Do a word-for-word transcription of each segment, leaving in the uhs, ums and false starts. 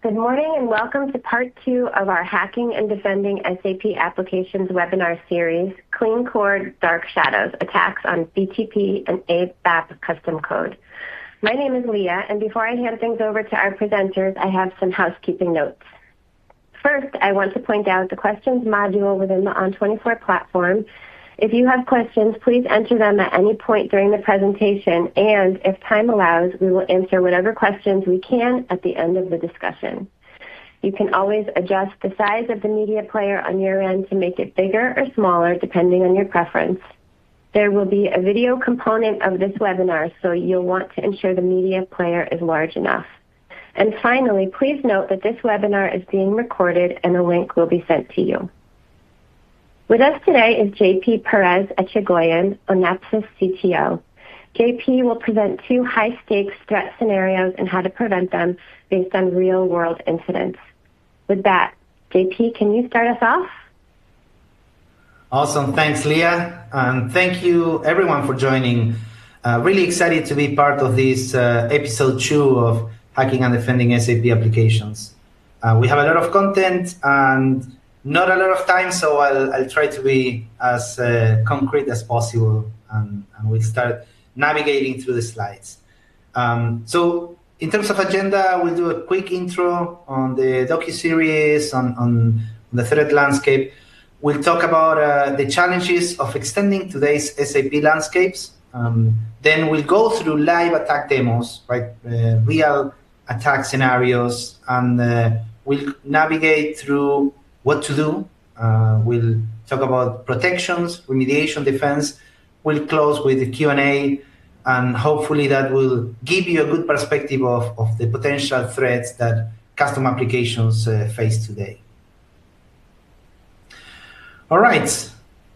Good morning and welcome to part two of our Hacking and Defending S A P Applications webinar series, Clean Core Dark Shadows, Attacks on B T P and A B A P Custom Code. My name is Leah, and before I hand things over to our presenters, I have some housekeeping notes. First, I want to point out the questions module within the O N twenty-four platform. If you have questions, please enter them at any point during the presentation, and if time allows, we will answer whatever questions we can at the end of the discussion. You can always adjust the size of the media player on your end to make it bigger or smaller, depending on your preference. There will be a video component of this webinar, so you'll want to ensure the media player is large enough. And finally, please note that this webinar is being recorded and a link will be sent to you. With us today is J P Perez Echegoyen, Onapsis C T O. J P will present two high-stakes threat scenarios and how to prevent them based on real-world incidents. With that, J P, can you start us off? Awesome. Thanks, Leah. And thank you, everyone, for joining. Uh, really excited to be part of this uh, episode two of Hacking and Defending S A P Applications. Uh, we have a lot of content and not a lot of time, so I'll, I'll try to be as uh, concrete as possible, and, and we'll start navigating through the slides. Um, so in terms of agenda, we'll do a quick intro on the docu-series, on, on the threat landscape. We'll talk about uh, the challenges of extending today's S A P landscapes. Um, then we'll go through live attack demos, right? Uh, real attack scenarios, and uh, we'll navigate through what to do. Uh, we'll talk about protections, remediation, defense. We'll close with the Q and A, and hopefully that will give you a good perspective of, of the potential threats that custom applications uh, face today. All right,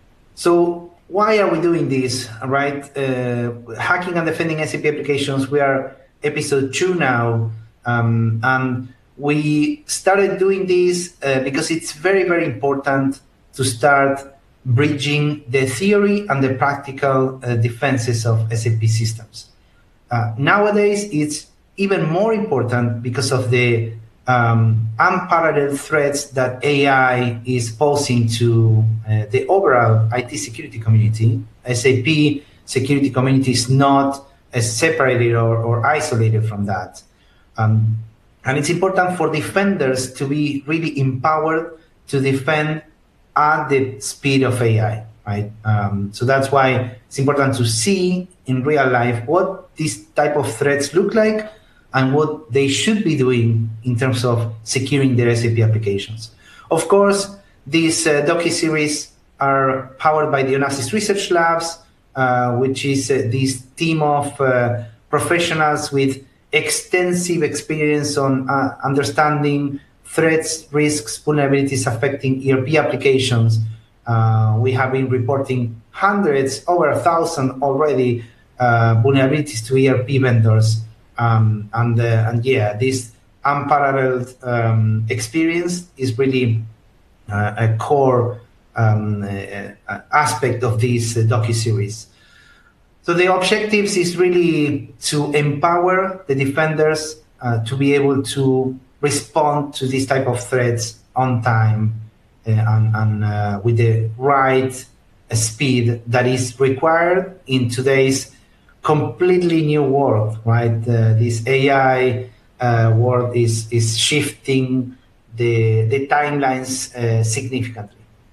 so why are we doing this, all right? Uh, hacking and Defending S A P Applications, we are episode two now, um, and we started doing this uh, because it's very, very important to start bridging the theory and the practical uh, defenses of S A P systems. Uh, nowadays, it's even more important because of the um, unparalleled threats that A I is posing to uh, the overall I T security community. S A P security community is not uh, separated or, or isolated from that. Um, And it's important for defenders to be really empowered to defend at the speed of A I, right? Um, so that's why it's important to see in real life what these type of threats look like and what they should be doing in terms of securing their S A P applications. Of course, these uh, docu-series are powered by the Onapsis Research Labs, uh, which is uh, this team of uh, professionals with extensive experience on uh, understanding threats, risks, vulnerabilities affecting E R P applications. Uh, we have been reporting hundreds, over a thousand already, uh, vulnerabilities to E R P vendors. Um, and, uh, and yeah, this unparalleled um, experience is really uh, a core um, uh, aspect of this uh, docu-series. So the objectives is really to empower the defenders uh, to be able to respond to this type of threats on time uh, and, and uh, with the right uh, speed that is required in today's completely new world, right? Uh, this A I uh, world is, is shifting the, the timelines uh, significantly.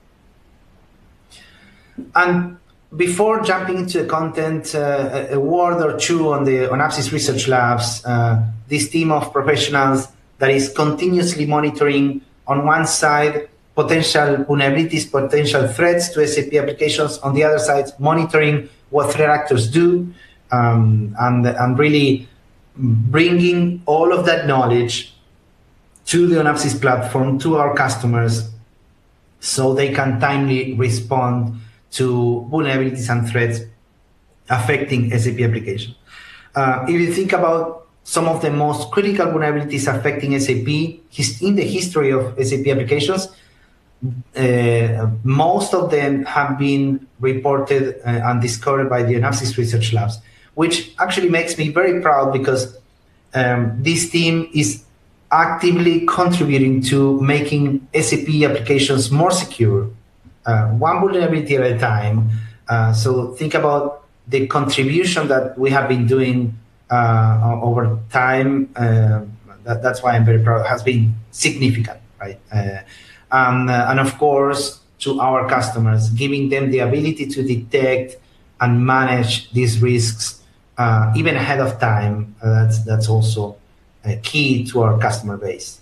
And before jumping into the content, uh, a word or two on the Onapsis Research Labs, uh, this team of professionals that is continuously monitoring, on one side, potential vulnerabilities, potential threats to S A P applications, on the other side, monitoring what threat actors do, um, and, and really bringing all of that knowledge to the Onapsis platform, to our customers, so they can timely respond to vulnerabilities and threats affecting S A P applications. Uh, if you think about some of the most critical vulnerabilities affecting S A P in the history of S A P applications, uh, most of them have been reported uh, and discovered by the Onapsis Research Labs, which actually makes me very proud because um, this team is actively contributing to making S A P applications more secure, uh, one vulnerability at a time. Uh, so think about the contribution that we have been doing uh, over time. Uh, that, that's why I'm very proud. It has been significant, right? Uh, and, uh, and of course, to our customers, giving them the ability to detect and manage these risks uh, even ahead of time. Uh, that's that's also uh, key to our customer base.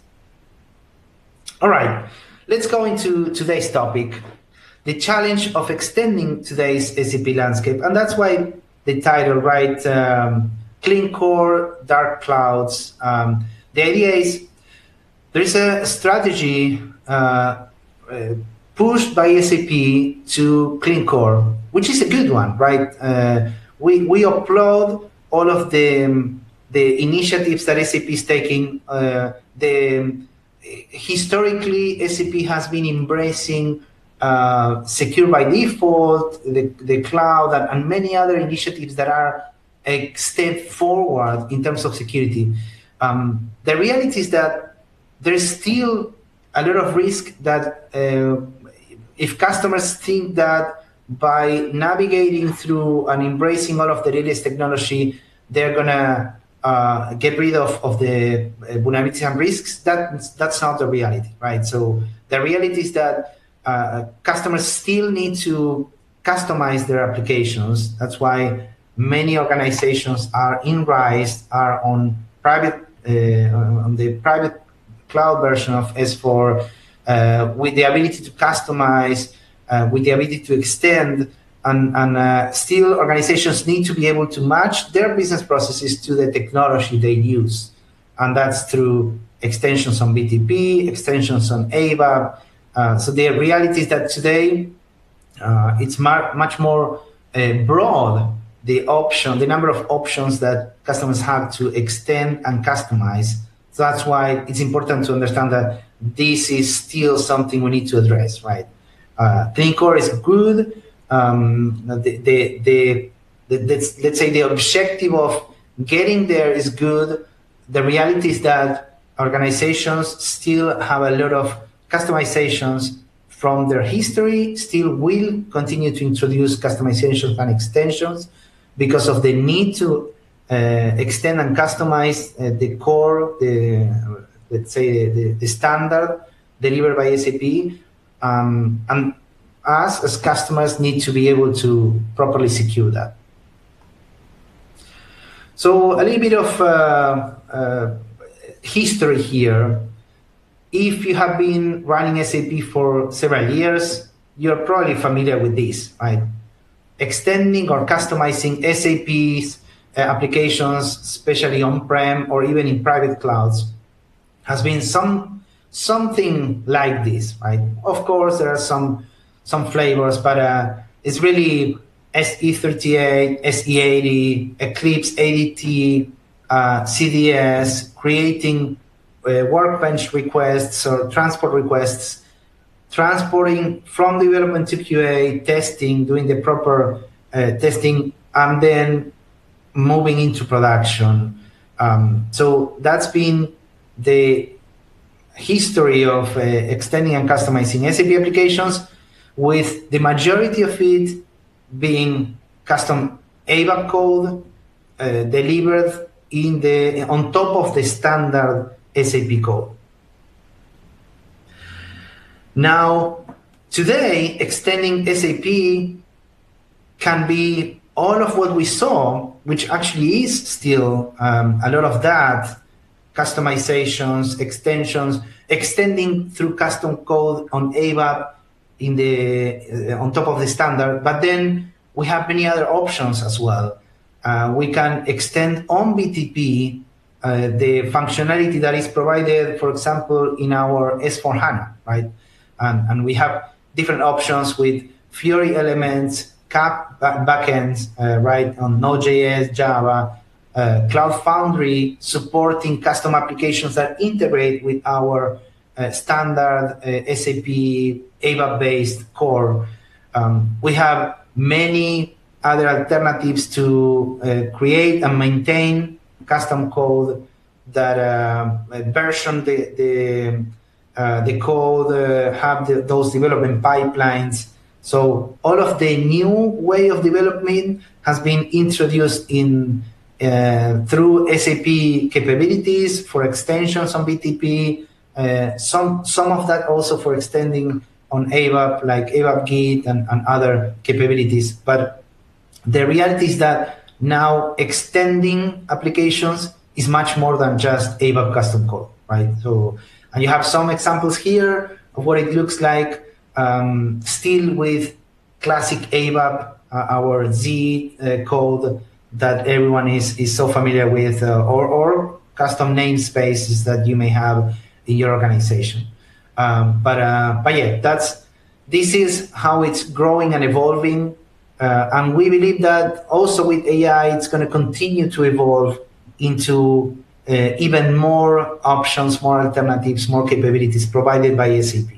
All right, let's go into today's topic, the challenge of extending today's S A P landscape, and that's why the title, right? Um, Clean Core, Dark Clouds. Um, the idea is there is a strategy uh, uh, pushed by S A P to Clean Core, which is a good one, right? Uh, we we upload all of the um, the initiatives that S A P is taking. Uh, the historically S A P has been embracing uh, secure by default, the the cloud, and, and many other initiatives that are a step forward in terms of security. Um, the reality is that there's still a lot of risk that uh, if customers think that by navigating through and embracing all of the latest technology, they're gonna uh, get rid of, of the vulnerabilities and risks, that, that's not the reality, right? So the reality is that uh, customers still need to customize their applications. That's why many organizations are in RISE, are on private, uh, on the private cloud version of S four, uh, with the ability to customize, uh, with the ability to extend, and, and uh, still organizations need to be able to match their business processes to the technology they use. And that's through extensions on B T P, extensions on A B A P. Uh, so the reality is that today uh, it's much more uh, broad, the option, the number of options that customers have to extend and customize. So that's why it's important to understand that this is still something we need to address, right? Uh, Clean Core is good. Um, the, the, the, the, let's, let's say the objective of getting there is good. The reality is that organizations still have a lot of customizations from their history, still will continue to introduce customizations and extensions because of the need to uh, extend and customize uh, the core, the let's say the, the standard delivered by S A P, um, and us as customers need to be able to properly secure that. So a little bit of uh, uh, history here. If you have been running S A P for several years, you're probably familiar with this, right? Extending or customizing S A P's uh, applications, especially on-prem or even in private clouds, has been some something like this, right? Of course, there are some some flavors, but uh, it's really S E thirty-eight, S E eighty, Eclipse A D T, uh, C D S, creating uh, workbench requests or transport requests, transporting from development to Q A, testing, doing the proper uh, testing, and then moving into production. Um, so that's been the history of uh, extending and customizing S A P applications, with the majority of it being custom A B A P code uh, delivered in the on top of the standard S A P code. Now, today, extending S A P can be all of what we saw, which actually is still um, a lot of that, customizations, extensions, extending through custom code on A B A P in the uh, on top of the standard. But then we have many other options as well. Uh, we can extend on B T P uh, the functionality that is provided, for example, in our S four HANA, right? And, and we have different options with Fiori elements, C A P backends, uh, right, on Node.js, Java, uh, Cloud Foundry supporting custom applications that integrate with our uh, standard uh, S A P A B A P-based core. Um, we have many other alternatives to uh, create and maintain custom code that uh, version the the uh, the code, uh, have the, those development pipelines. So all of the new way of development has been introduced in uh, through S A P capabilities for extensions on B T P. Uh, some some of that also for extending on A B A P, like A B A P Git and, and other capabilities. But the reality is that now extending applications is much more than just A B A P custom code, right? So, and you have some examples here of what it looks like, um, still with classic A B A P, uh, our Z uh, code that everyone is, is so familiar with, uh, or, or custom namespaces that you may have in your organization. Um, but, uh, but yeah, that's, this is how it's growing and evolving. Uh, and we believe that also with A I, it's going to continue to evolve into uh, even more options, more alternatives, more capabilities provided by S A P.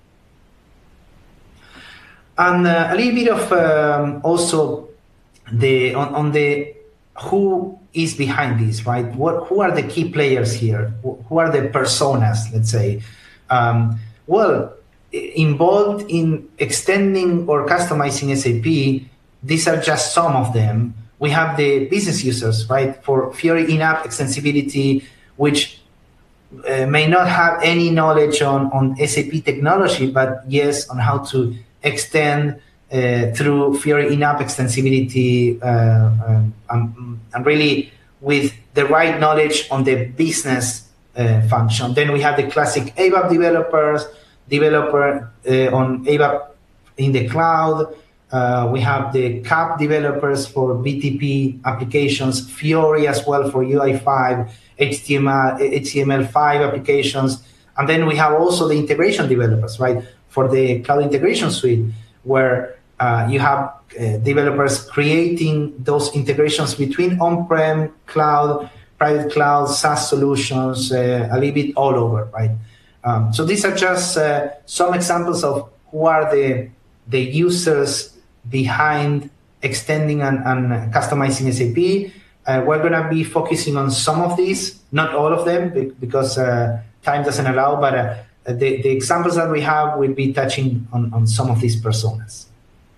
And uh, a little bit of um, also the on, on the who is behind this, right? What who are the key players here? Who are the personas, let's say? Um, well, involved in extending or customizing S A P, these are just some of them. We have the business users, right? For Fiori in-app extensibility, which uh, may not have any knowledge on, on S A P technology, but yes, on how to extend uh, through Fiori in-app extensibility, uh, um, um, and really with the right knowledge on the business uh, function. Then we have the classic A B A P developers, developer uh, on A B A P in the cloud. Uh, we have the C A P developers for B T P applications, Fiori as well for U I five, H T M L, H T M L five applications. And then we have also the integration developers, right? For the cloud integration suite, where uh, you have uh, developers creating those integrations between on-prem, cloud, private cloud, SaaS solutions, uh, a little bit all over, right? Um, so these are just uh, some examples of who are the, the users behind extending and, and customizing S A P. Uh, we're going to be focusing on some of these, not all of them, because uh, time doesn't allow, but uh, the, the examples that we have will be touching on, on some of these personas.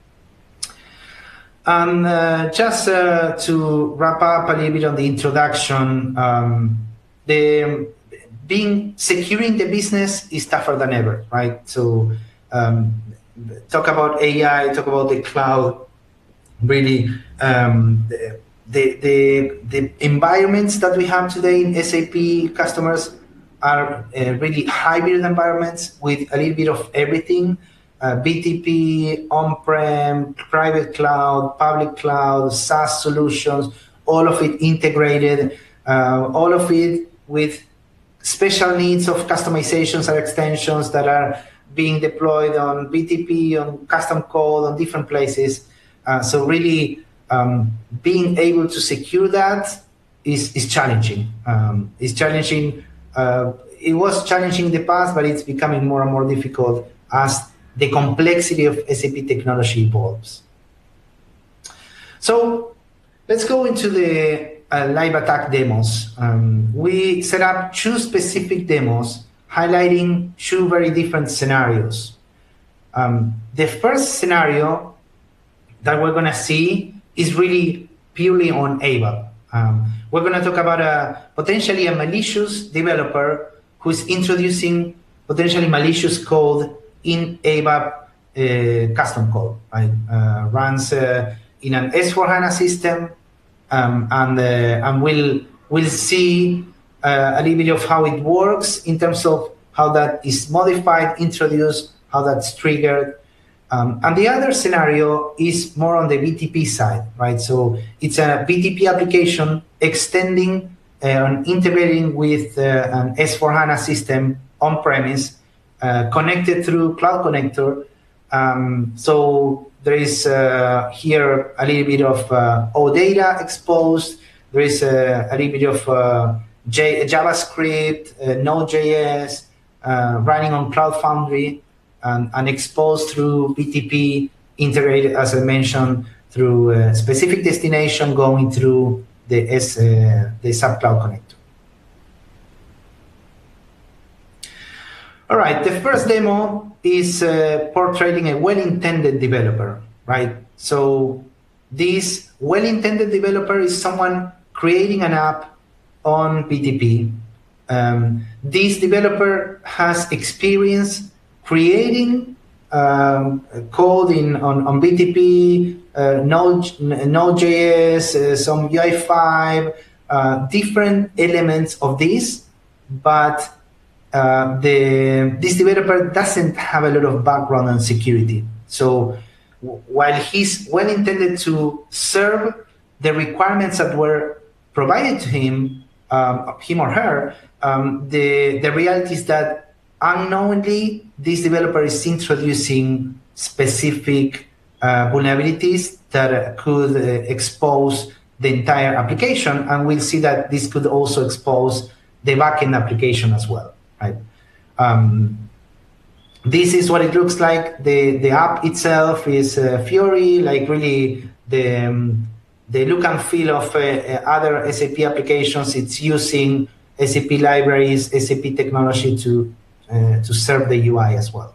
And uh, just uh, to wrap up a little bit on the introduction, um, the being securing the business is tougher than ever, right? So um, talk about A I, talk about the cloud, really um, the, the, the, the environments that we have today in S A P customers are uh, really hybrid environments with a little bit of everything, uh, B T P, on-prem, private cloud, public cloud, SaaS solutions, all of it integrated, uh, all of it with special needs of customizations or extensions that are being deployed on B T P, on custom code, on different places. Uh, so really um, being able to secure that is, is challenging. Um, it's challenging. Uh, it was challenging in the past, but it's becoming more and more difficult as the complexity of S A P technology evolves. So let's go into the uh, live attack demos. Um, we set up two specific demos highlighting two very different scenarios. Um, the first scenario that we're going to see is really purely on A B A P. Um, we're going to talk about a potentially a malicious developer who's introducing potentially malicious code in A B A P uh, custom code, right? Uh, runs uh, in an S four HANA system, um, and uh, and we'll we'll see uh, a little bit of how it works in terms of how that is modified, introduced, how that's triggered. Um, and the other scenario is more on the B T P side, right? So it's a B T P application extending uh, and integrating with uh, an S four HANA system on-premise, uh, connected through Cloud Connector. Um, so there is uh, here a little bit of uh, OData exposed. There is uh, a little bit of uh, J JavaScript, uh, Node.js, uh, running on Cloud Foundry. And, and exposed through B T P, integrated, as I mentioned, through a specific destination going through the, S, uh, the sub-cloud connector. All right, the first demo is uh, portraying a well-intended developer, right? So this well-intended developer is someone creating an app on B T P. Um, this developer has experience creating um, code in on, on B T P, uh, Node, Node.js, uh, some U I five, uh, different elements of this, but uh, the this developer doesn't have a lot of background on security. So while he's well intended to serve the requirements that were provided to him, um, him or her, um, the the reality is that unknowingly this developer is introducing specific uh, vulnerabilities that could uh, expose the entire application, and we'll see that this could also expose the backend application as well, right? Um, this is what it looks like. The the app itself is uh, Fiori, like really the um, the look and feel of uh, other S A P applications. It's using S A P libraries, S A P technology to uh, to serve the U I as well.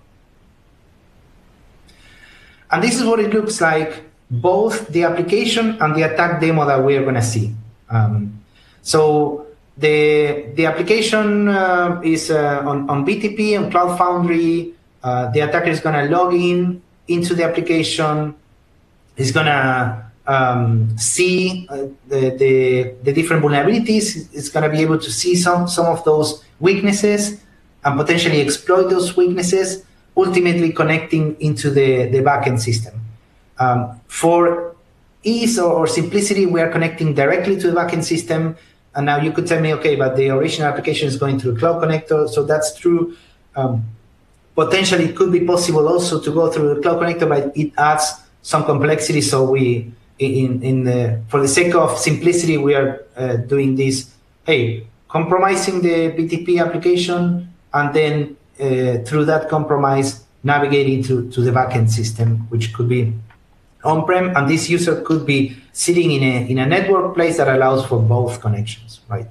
And this is what it looks like, both the application and the attack demo that we are going to see. Um, so the the application uh, is uh, on, on B T P and Cloud Foundry. Uh, the attacker is going to log in into the application. He's going to um, see uh, the, the, the different vulnerabilities. It's going to be able to see some, some of those weaknesses and potentially exploit those weaknesses, ultimately connecting into the, the backend system. Um, for ease or, or simplicity, we are connecting directly to the backend system. And now you could tell me, okay, but the original application is going through Cloud Connector. So that's true. Um, potentially, it could be possible also to go through the Cloud Connector, but it adds some complexity. So we, in, in the, for the sake of simplicity, we are uh, doing this, hey, compromising the B T P application, and then uh, through that compromise, navigating to, to the backend system, which could be on-prem, and this user could be sitting in a, in a network place that allows for both connections, right?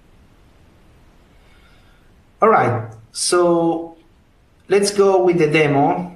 All right, so let's go with the demo,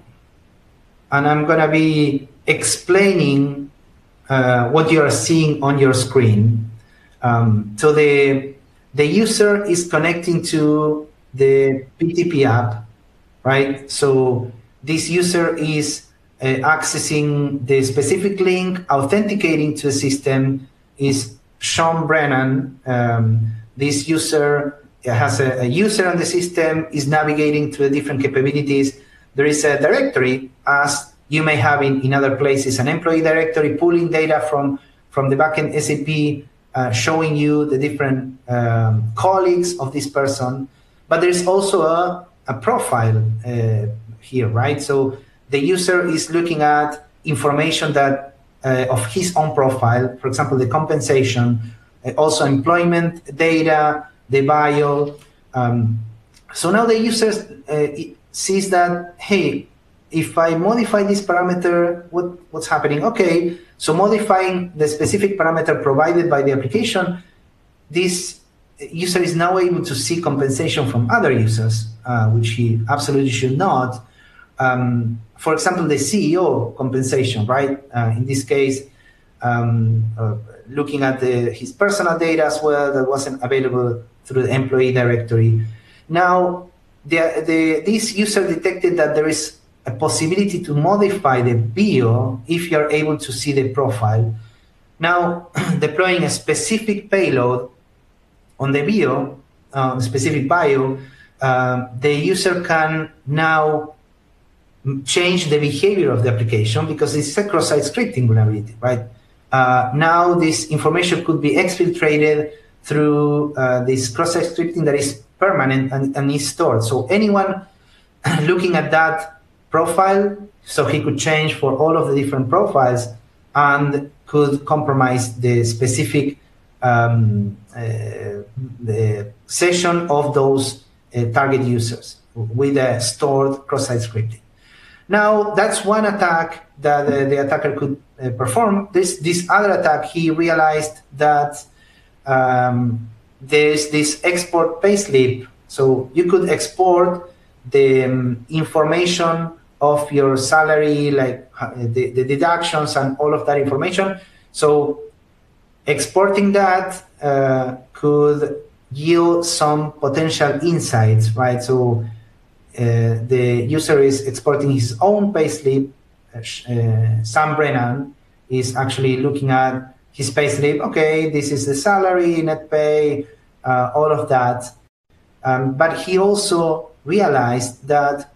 and I'm gonna be explaining uh, what you are seeing on your screen. Um, so the, the user is connecting to the B T P app, right? So this user is uh, accessing the specific link, authenticating to the system, is Sean Brennan. Um, this user has a, a user on the system, is navigating through the different capabilities. There is a directory, as you may have in, in other places, an employee directory pulling data from, from the backend S A P, uh, showing you the different um, colleagues of this person. But there's also a, a profile uh, here, right? So the user is looking at information that uh, of his own profile, for example, the compensation, uh, also employment data, the bio. Um, so now the user uh, sees that, hey, if I modify this parameter, what, what's happening? Okay, so modifying the specific parameter provided by the application, this user is now able to see compensation from other users, uh, which he absolutely should not. Um, for example, the C E O compensation, right? Uh, in this case, um, uh, looking at the, his personal data as well that wasn't available through the employee directory. Now, the, the, this user detected that there is a possibility to modify the bio if you're able to see the profile. Now, deploying a specific payload on the bio, uh, specific bio, uh, the user can now change the behavior of the application because it's a cross-site scripting vulnerability, right? Uh, now this information could be exfiltrated through uh, this cross-site scripting that is permanent and, and is stored. So anyone looking at that profile, so he could change for all of the different profiles and could compromise the specific um, uh, the session of those uh, target users with a stored cross-site scripting. Now, that's one attack that uh, the attacker could uh, perform. This, this other attack, he realized that um, there's this export payslip. So you could export the um, information of your salary, like uh, the, the deductions and all of that information. So exporting that uh, could yield some potential insights, right? So uh, the user is exporting his own payslip. Uh, Sam Brennan is actually looking at his payslip. Okay, this is the salary, net pay, uh, all of that. Um, but he also realized that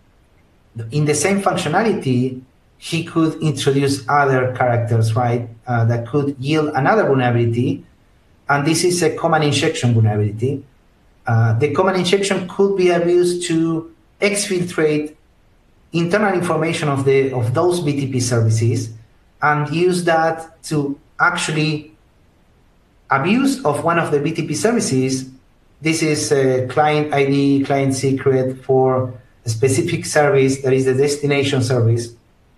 in the same functionality, he could introduce other characters, right, uh, that could yield another vulnerability. And this is a command injection vulnerability. Uh, the command injection could be abused to exfiltrate internal information of the of those B T P services and use that to actually abuse of one of the B T P services. This is a client I D, client secret for a specific service that is the destination service.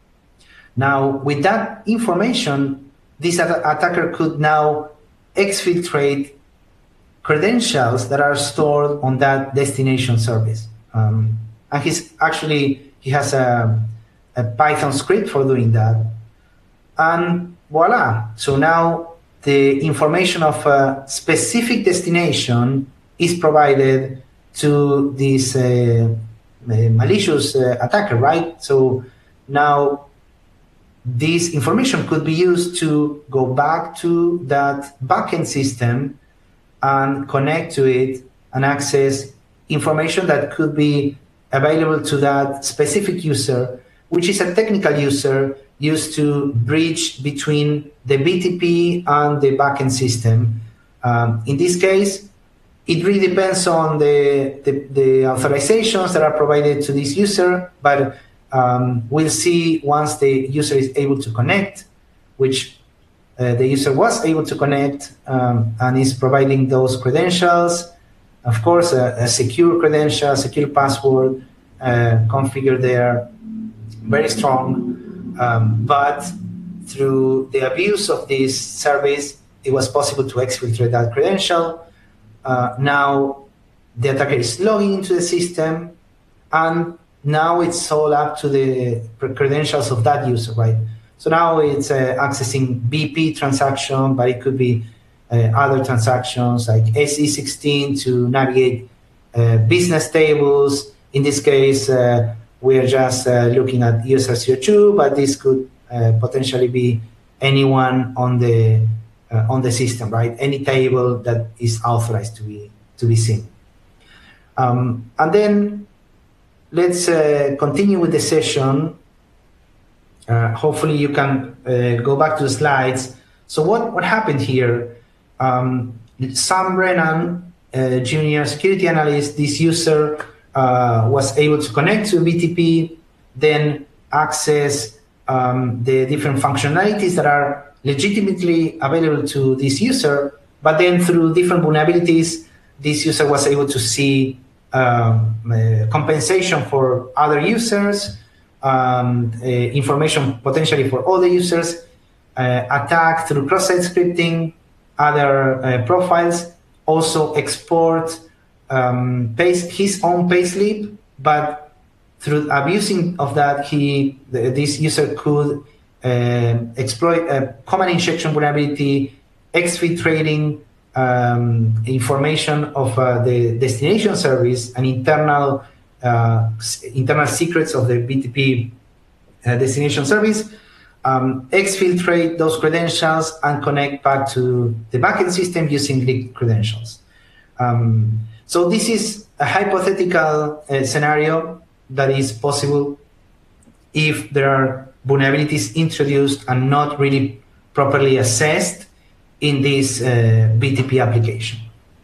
Now, with that information, this attacker could now exfiltrate credentials that are stored on that destination service. Um, and he's actually, he has a, a Python script for doing that. And voila. So now the information of a specific destination is provided to this uh, malicious uh, attacker, right? So now this information could be used to go back to that backend system and connect to it and access information that could be available to that specific user, which is a technical user used to bridge between the B T P and the backend system. Um, in this case, it really depends on the, the, the authorizations that are provided to this user, but um, we'll see once the user is able to connect, which uh, the user was able to connect um, and is providing those credentials. Of course, a, a secure credential, secure password, uh, configured there, very strong. Um, but through the abuse of this service, it was possible to exfiltrate that credential. Uh, now the attacker is logging into the system, and now it's all up to the credentials of that user, right? So now it's uh, accessing B P transaction, but it could be uh, other transactions like S E sixteen to navigate uh, business tables. In this case, uh, we're just uh, looking at user zero two, but this could uh, potentially be anyone on the uh, on the system, right? Any table that is authorized to be to be seen. Um, and then let's uh, continue with the session. Uh, hopefully you can uh, go back to the slides. So what, what happened here? Um, Sam Brennan, uh, junior security analyst, this user uh, was able to connect to B T P, then access um, the different functionalities that are legitimately available to this user, but then through different vulnerabilities, this user was able to see um, uh, compensation for other users, um, uh, information potentially for other users, uh, attack through cross-site scripting, other uh, profiles, also export um, paste, his own payslip, but through abusing of that, he the, this user could uh, exploit a command injection vulnerability, exfiltrating um, information of uh, the destination service and internal uh, internal secrets of the B T P uh, destination service, um, exfiltrate those credentials and connect back to the backend system using leaked credentials. Um, so this is a hypothetical uh, scenario that is possible if there are vulnerabilities introduced and not really properly assessed in this uh, B T P application.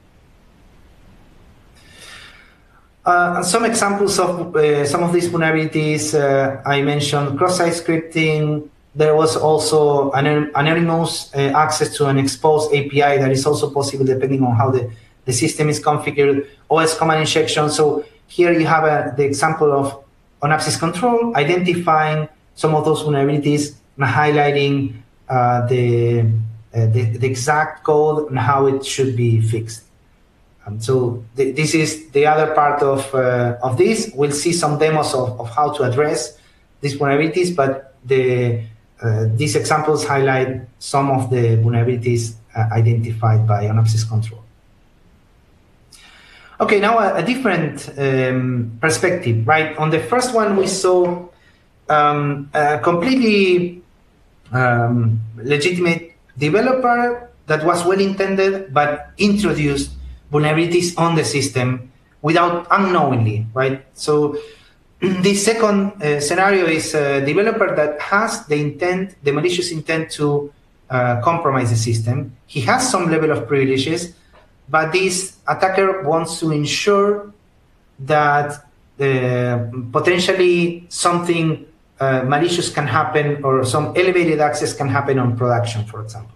Uh, some examples of uh, some of these vulnerabilities, uh, I mentioned cross-site scripting. There was also an anonymous uh, access to an exposed A P I that is also possible depending on how the, the system is configured, O S command injection. So here you have a, the example of on-axis control, identifying some of those vulnerabilities and highlighting uh, the, uh, the, the exact code and how it should be fixed. Um, so th this is the other part of, uh, of this. We'll see some demos of, of how to address these vulnerabilities, but the, uh, these examples highlight some of the vulnerabilities uh, identified by Onapsis Control. Okay, now a, a different um, perspective, right? On the first one, we saw um, a completely um, legitimate developer that was well-intended, but introduced vulnerabilities on the system without unknowingly, right? So this second uh, scenario is a developer that has the intent, the malicious intent to uh, compromise the system. He has some level of privileges, but this attacker wants to ensure that uh, potentially something uh, malicious can happen, or some elevated access can happen on production, for example.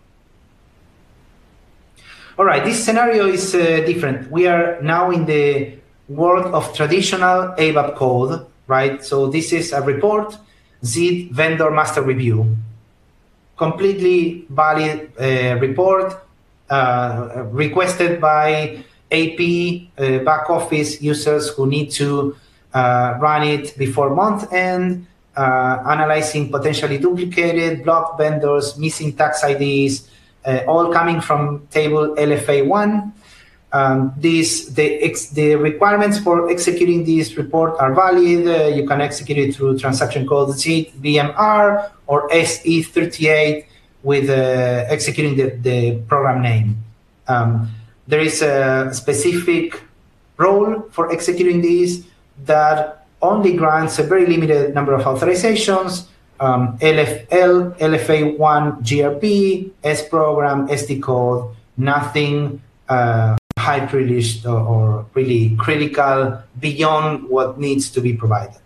All right, this scenario is uh, different. We are now in the world of traditional A B A P code, right? So this is a report, Z vendor master review, completely valid uh, report uh, requested by A P uh, back office users who need to uh, run it before month end, uh, analyzing potentially duplicated, blocked vendors, missing tax I Ds, Uh, all coming from table L F A one. Um, these, the, ex, the requirements for executing this report are valid. Uh, you can execute it through transaction code Z V M R or S E thirty-eight with uh, executing the, the program name. Um, there is a specific role for executing this that only grants a very limited number of authorizations. Um, L F L, L F A one G R P, S program, S D code, nothing uh, high privileged or, or really critical beyond what needs to be provided.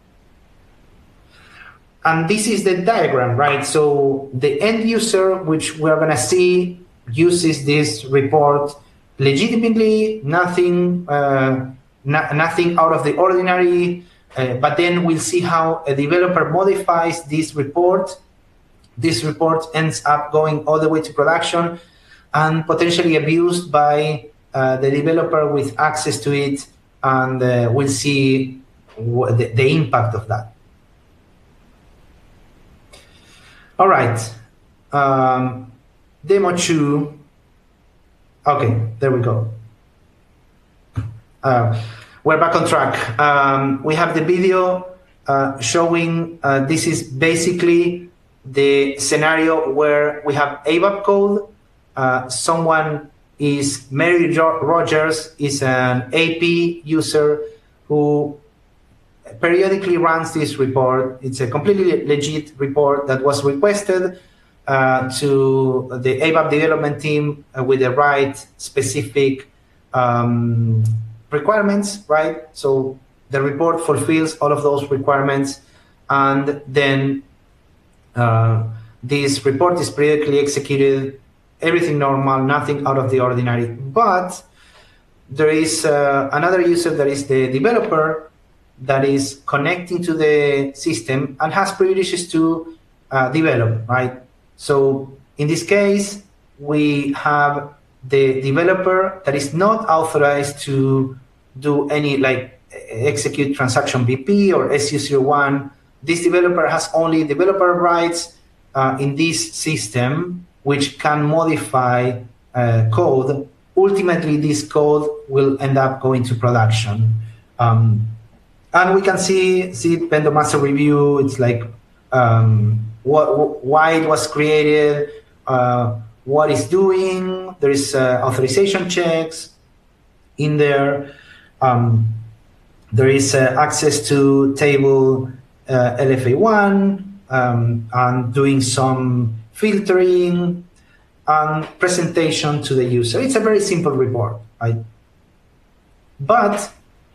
And this is the diagram, right? So the end user, which we're going to see, uses this report legitimately, nothing, uh, no, nothing out of the ordinary. Uh, but then we'll see how a developer modifies this report. This report ends up going all the way to production and potentially abused by uh, the developer with access to it, and uh, we'll see the, the impact of that. All right, um, demo two. Okay, there we go. Uh, We're back on track. Um, we have the video uh, showing uh, this is basically the scenario where we have A B A P code. Uh, someone is, Mary Rogers is an A P user who periodically runs this report. It's a completely legit report that was requested uh, to the A B A P development team uh, with the right specific um, requirements, right? So the report fulfills all of those requirements, and then uh, this report is periodically executed, everything normal, nothing out of the ordinary. But there is uh, another user that is the developer that is connecting to the system and has privileges to uh, develop, right? So in this case, we have the developer that is not authorized to do any, like, execute transaction B P or S U zero one. This developer has only developer rights uh, in this system, which can modify uh, code. Ultimately, this code will end up going to production. Um, and we can see, see vendor master review. It's like um, what, why it was created, uh, what it's doing. There is uh, authorization checks in there. Um, there is uh, access to table uh, L F A one um, and doing some filtering and presentation to the user. It's a very simple report, right? But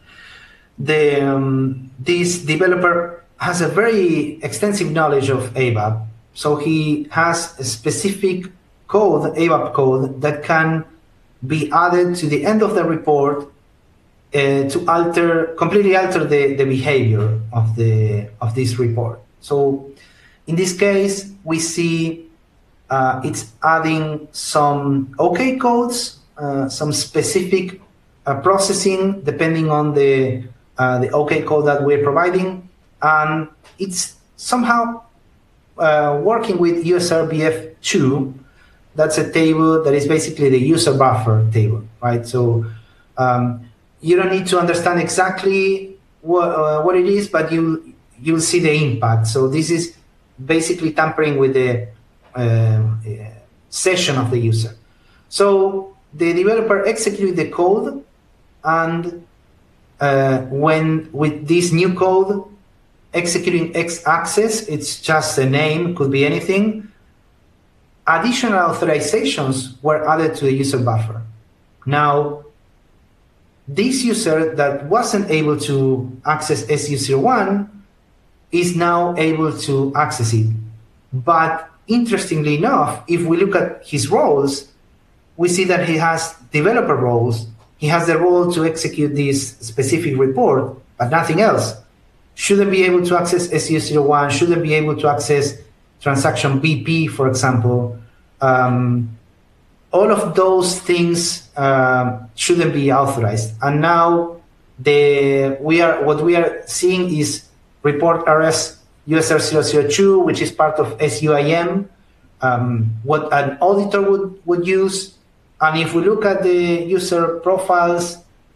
the, um, this developer has a very extensive knowledge of A B A P. So he has a specific code, A B A P code, that can be added to the end of the report Uh, to alter, completely alter the, the behavior of the of this report. So in this case, we see uh, it's adding some OK codes, uh, some specific uh, processing depending on the uh, the OK code that we're providing, and it's somehow uh, working with U S R B F two. That's a table that is basically the user buffer table, right? So um, you don't need to understand exactly what uh, what it is, but you you'll see the impact. So this is basically tampering with the uh, session of the user. So the developer executes the code, and uh, when with this new code executing X access, it's just a name, could be anything. Additional authorizations were added to the user buffer. Now, this user that wasn't able to access S U zero one is now able to access it. But interestingly enough, if we look at his roles, we see that he has developer roles. He has the role to execute this specific report, but nothing else. Shouldn't be able to access S U zero one, shouldn't be able to access transaction B P, for example. Um, all of those things uh, shouldn't be authorized. And now the we are what we are seeing is report R S U S R zero zero two, which is part of S U I M, um, what an auditor would, would use. And if we look at the user profiles,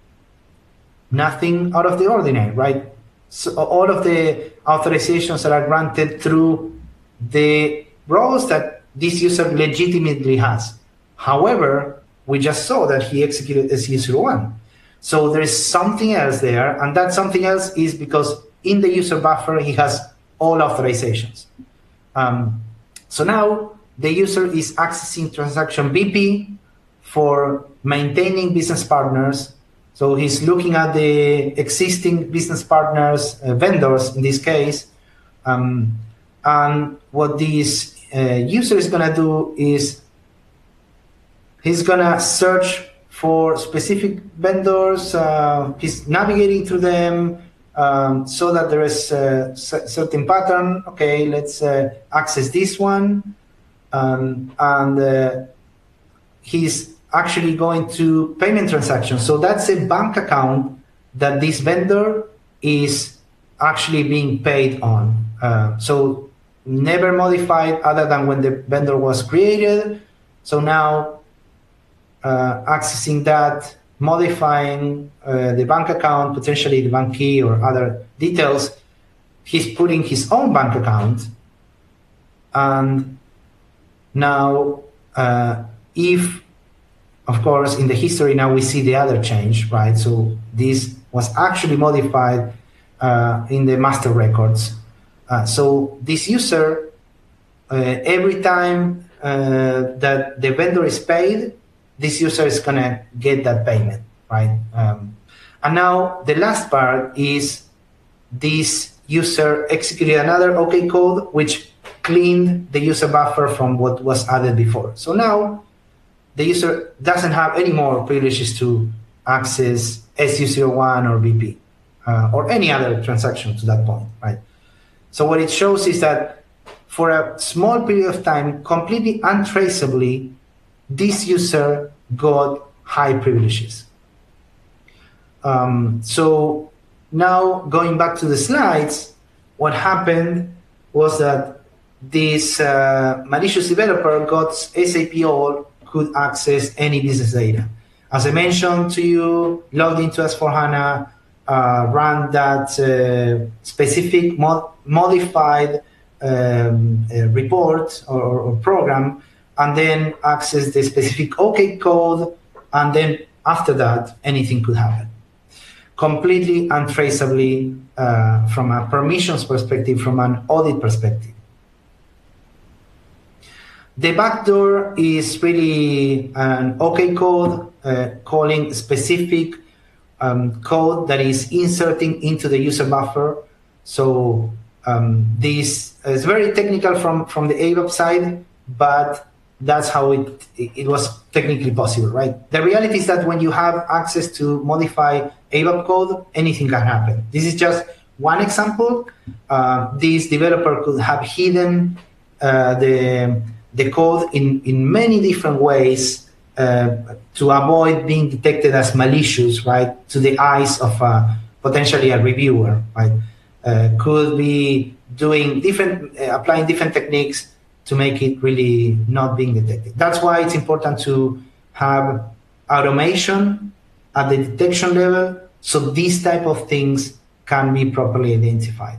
nothing out of the ordinary, right? So all of the authorizations that are granted through the roles that this user legitimately has. However, we just saw that he executed S U zero one. So there is something else there, and that something else is because in the user buffer, he has all authorizations. Um, so now the user is accessing transaction B P for maintaining business partners. So he's looking at the existing business partners, uh, vendors in this case, um, and what this uh, user is going to do is he's going to search for specific vendors. Uh, he's navigating through them um, so that there is a certain pattern. Okay, let's uh, access this one. Um, and uh, he's actually going to payment transactions. So that's a bank account that this vendor is actually being paid on. Uh, so never modified other than when the vendor was created. So now uh, accessing that, modifying uh, the bank account, potentially the bank key or other details, he's putting his own bank account. And now uh, if, of course, in the history now we see the other change, right? So this was actually modified uh, in the master records. Uh, so this user, uh, every time uh, that the vendor is paid, this user is going to get that payment, right? Um, and now the last part is this user executed another OK code, which cleaned the user buffer from what was added before. So now the user doesn't have any more privileges to access S U zero one or B P uh, or any other transaction to that point, right? So what it shows is that for a small period of time, completely untraceably, this user got high privileges. Um, so now going back to the slides, what happened was that this uh, malicious developer got S A P all could access any business data. As I mentioned to you, logged into S four HANA, uh, ran that uh, specific mod modified um, uh, report or, or program, and then access the specific OK code, and then after that, anything could happen. Completely untraceably uh, from a permissions perspective, from an audit perspective. The backdoor is really an OK code uh, calling specific um, code that is inserting into the user buffer. So um, this is very technical from, from the A B A P side, but that's how it, it was technically possible, right? The reality is that when you have access to modify A B A P code, anything can happen. This is just one example. Uh, this developer could have hidden uh, the the code in, in many different ways uh, to avoid being detected as malicious, right, to the eyes of uh, potentially a reviewer, right? Uh, could be doing different, uh, applying different techniques to make it really not being detected. That's why it's important to have automation at the detection level, so these type of things can be properly identified.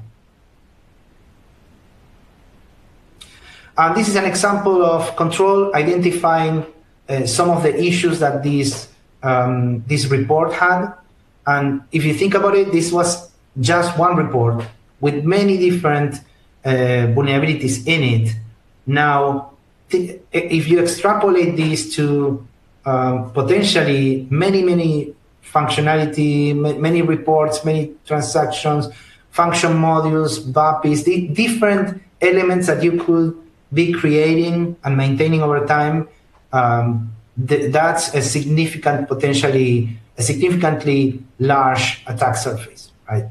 And this is an example of control identifying uh, some of the issues that this, um, this report had. And if you think about it, this was just one report with many different uh, vulnerabilities in it. Now, if you extrapolate these to um, potentially many, many functionality, many reports, many transactions, function modules, B A P Is, the different elements that you could be creating and maintaining over time, um, th that's a significant, potentially, a significantly large attack surface, right?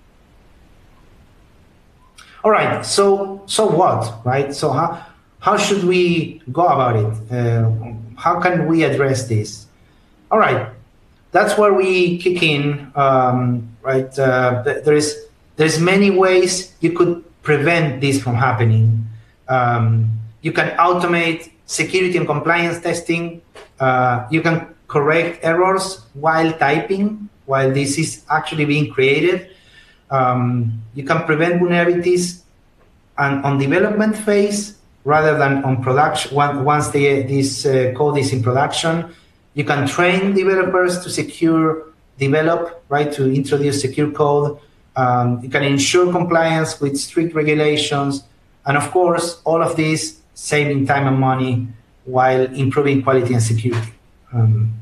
All right, so so what, right? So how how should we go about it? Uh, how can we address this? All right, that's where we kick in, um, right? Uh, there is there's many ways you could prevent this from happening. Um, you can automate security and compliance testing. Uh, you can correct errors while typing, while this is actually being created. Um, you can prevent vulnerabilities and on development phase rather than on production. Once the, this uh, code is in production, you can train developers to secure develop, right, to introduce secure code. Um, you can ensure compliance with strict regulations. And of course, all of this saving time and money while improving quality and security. Um,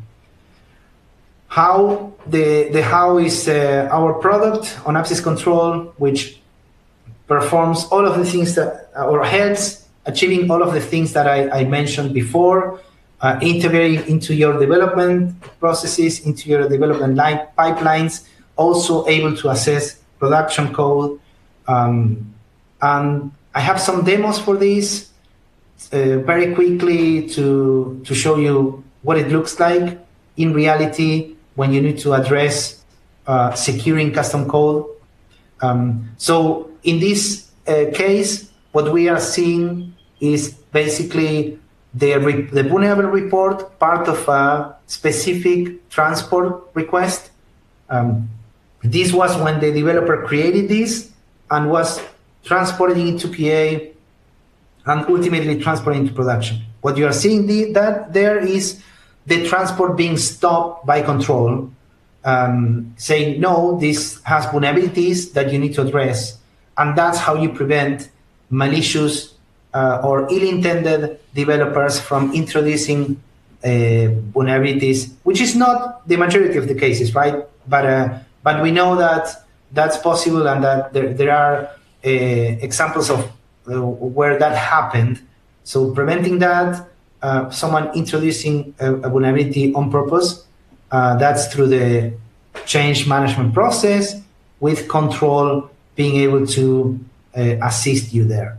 How the the how is uh, our product on Access Control, which performs all of the things that or helps achieving all of the things that I, I mentioned before, uh, integrating into your development processes, into your development line pipelines, also able to assess production code. Um, and I have some demos for this uh, very quickly to to show you what it looks like in reality when you need to address uh, securing custom code. Um, so in this uh, case, what we are seeing is basically the, re the vulnerable report, part of a specific transport request. Um, this was when the developer created this and was transporting into P A and ultimately transporting into production. What you are seeing the, that there is the transport being stopped by control, um, saying, no, this has vulnerabilities that you need to address. And that's how you prevent malicious uh, or ill-intended developers from introducing uh, vulnerabilities, which is not the majority of the cases, right? But, uh, but we know that that's possible and that there, there are uh, examples of uh, where that happened. So preventing that, Uh, someone introducing a, a vulnerability on purpose, uh, that's through the change management process with control being able to uh, assist you there.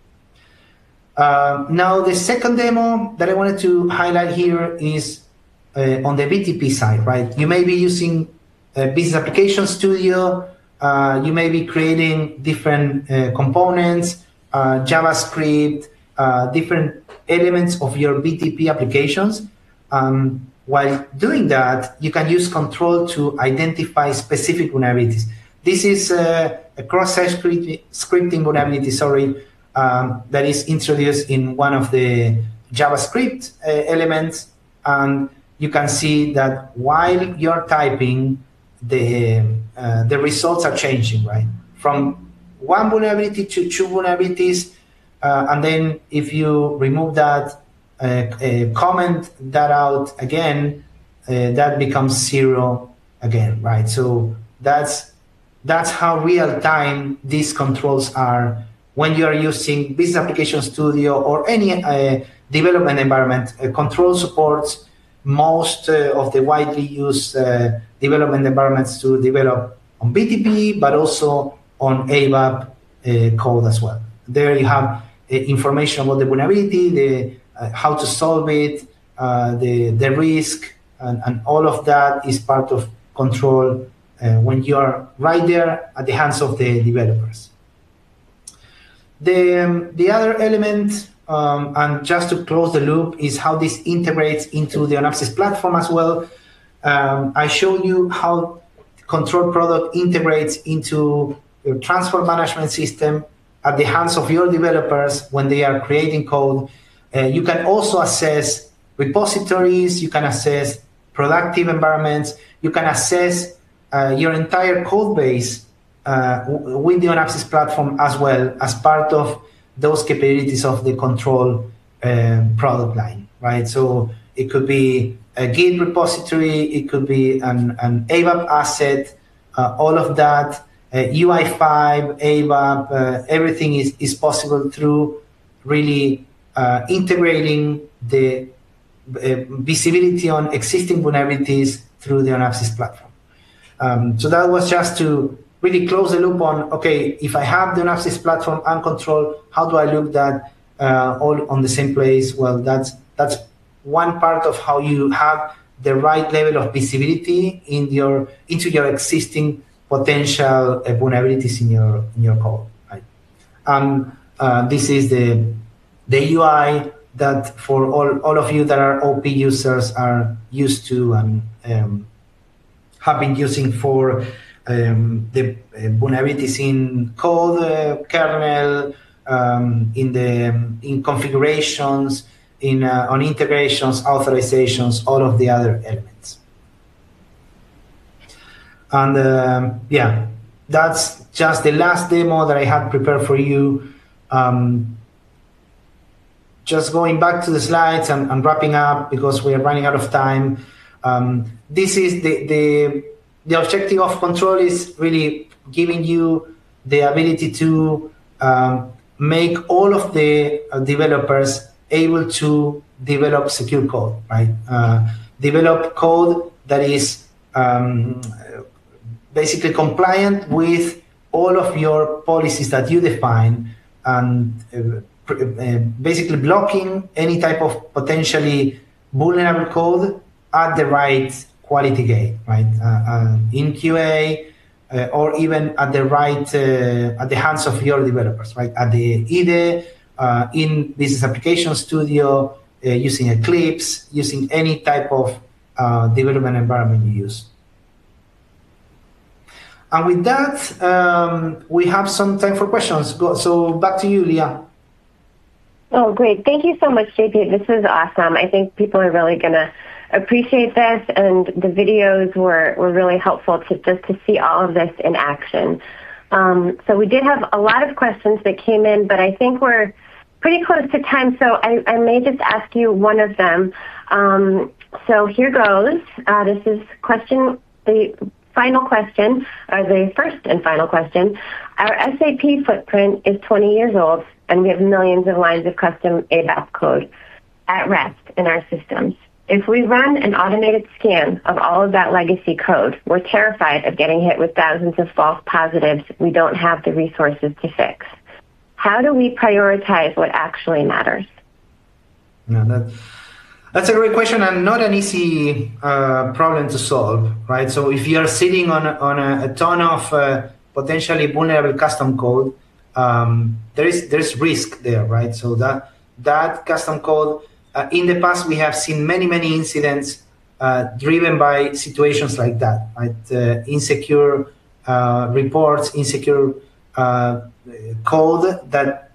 Uh, now, the second demo that I wanted to highlight here is uh, on the B T P side, right? You may be using uh, Business Application Studio, uh, you may be creating different uh, components, uh, JavaScript, uh, different elements of your B T P applications. Um, while doing that, you can use control to identify specific vulnerabilities. This is uh, a cross-site scripting vulnerability, sorry, um, that is introduced in one of the JavaScript uh, elements. And you can see that while you're typing, the, uh, the results are changing, right? From one vulnerability to two vulnerabilities. Uh, and then if you remove that, uh, uh, comment that out again, uh, that becomes zero again, right? So that's, that's how real time these controls are when you are using Business Application Studio or any uh, development environment. Uh, control supports most uh, of the widely used uh, development environments to develop on B T P, but also on A B A P uh, code as well. There you have information about the vulnerability, the, uh, how to solve it, uh, the, the risk, and, and all of that is part of control uh, when you are right there at the hands of the developers. The, um, the other element, um, and just to close the loop, is how this integrates into the Onapsis platform as well. Um, I show you how control product integrates into your transport management system at the hands of your developers when they are creating code. Uh, you can also assess repositories, you can assess productive environments, you can assess uh, your entire code base uh, with the Onapsis platform as well as part of those capabilities of the control um, product line, right? So it could be a Git repository, it could be an, an A B A P asset, uh, all of that, uh, U I five, A B A P, uh, everything is, is possible through really uh, integrating the uh, visibility on existing vulnerabilities through the Onapsis platform. Um, so that was just to really close the loop on, okay, if I have the Onapsis platform and control, how do I look that uh, all on the same place? Well, that's that's one part of how you have the right level of visibility in your into your existing potential uh, vulnerabilities in your in your code. Right? And uh, this is the the U I that for all all of you that are O P users are used to and um, have been using for um, the uh, vulnerabilities in code, uh, kernel, um, in the in configurations, in uh, on integrations, authorizations, all of the other elements. And um, yeah, that's just the last demo that I had prepared for you. Um, just going back to the slides and, and wrapping up because we are running out of time. Um, this is the, the, the objective of control is really giving you the ability to um, make all of the uh, developers able to develop secure code, right? Uh, develop code that is um, basically compliant with all of your policies that you define and uh, uh, basically blocking any type of potentially vulnerable code at the right quality gate, right? Uh, uh, in Q A uh, or even at the right, uh, at the hands of your developers, right? At the I D E, uh, in Business Application Studio, uh, using Eclipse, using any type of uh, development environment you use. And with that, um, we have some time for questions. Go, so back to you, Leah. Oh, great. Thank you so much, J P. This was awesome. I think people are really going to appreciate this, and the videos were, were really helpful to just to see all of this in action. Um, so we did have a lot of questions that came in, but I think we're pretty close to time, so I, I may just ask you one of them. Um, so here goes. Uh, this is question, the final question, or the first and final question. Our S A P footprint is twenty years old, and we have millions of lines of custom A B A P code at rest in our systems. If we run an automated scan of all of that legacy code, we're terrified of getting hit with thousands of false positives we don't have the resources to fix. How do we prioritize what actually matters? Yeah, that, that's a great question and not an easy uh, problem to solve, right? So if you're sitting on, on a, a ton of uh, potentially vulnerable custom code, um, there is there's risk there, right? So that that custom code, uh, in the past we have seen many, many incidents uh, driven by situations like that, right? Uh, insecure uh, reports, insecure uh, code that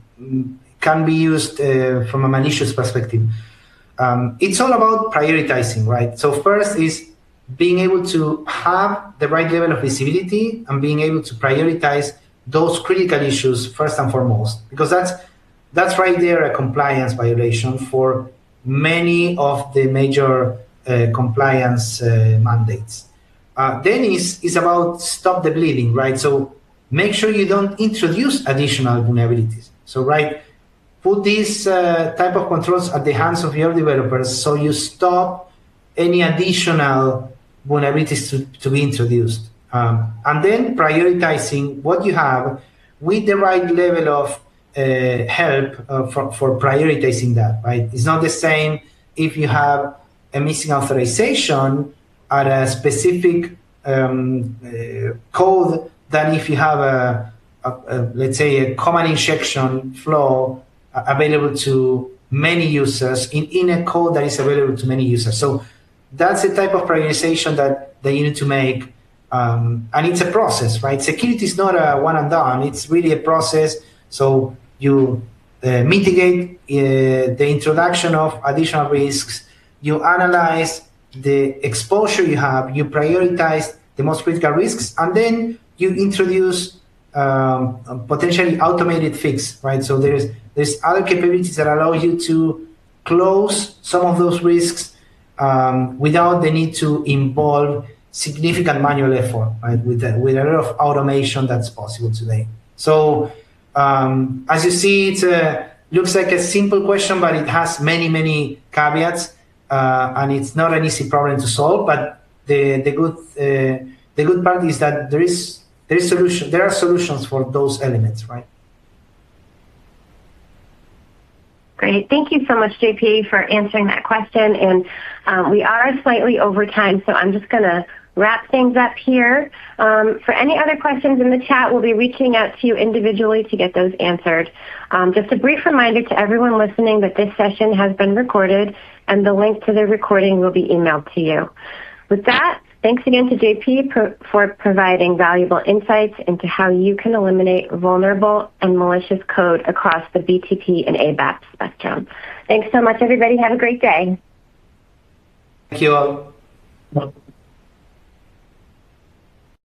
can be used uh, from a malicious perspective. Um, it's all about prioritizing, right? So first is being able to have the right level of visibility and being able to prioritize those critical issues first and foremost, because that's that's right there a compliance violation for many of the major uh, compliance uh, mandates. Uh, then is is about stop the bleeding, right? So make sure you don't introduce additional vulnerabilities. So right, put these uh, type of controls at the hands of your developers so you stop any additional vulnerabilities to, to be introduced. Um, and then prioritizing what you have with the right level of uh, help uh, for, for prioritizing that, right? It's not the same if you have a missing authorization at a specific um, uh, code than if you have a, a, a, let's say, a command injection flow uh, available to many users in, in a code that is available to many users. So that's the type of prioritization that, that you need to make. Um, and it's a process, right? Security is not a one and done. It's really a process. So you uh, mitigate uh, the introduction of additional risks. You analyze the exposure you have. You prioritize the most critical risks, and then you introduce um, a potentially automated fix, right? So there's there's other capabilities that allow you to close some of those risks um, without the need to involve significant manual effort, right? With a, with a lot of automation that's possible today. So um, as you see, it uh, looks like a simple question, but it has many, many caveats, uh, and it's not an easy problem to solve. But the the good uh, the good part is that there is there is solution there are solutions for those elements, right? Great. Thank you so much, J P, for answering that question. And um, we are slightly over time, so I'm just going to wrap things up here. Um, for any other questions in the chat, we'll be reaching out to you individually to get those answered. Um, just a brief reminder to everyone listening that this session has been recorded, and the link to the recording will be emailed to you. With that, thanks again to J P pro- for providing valuable insights into how you can eliminate vulnerable and malicious code across the B T P and A B A P spectrum. Thanks so much, everybody. Have a great day. Thank you all.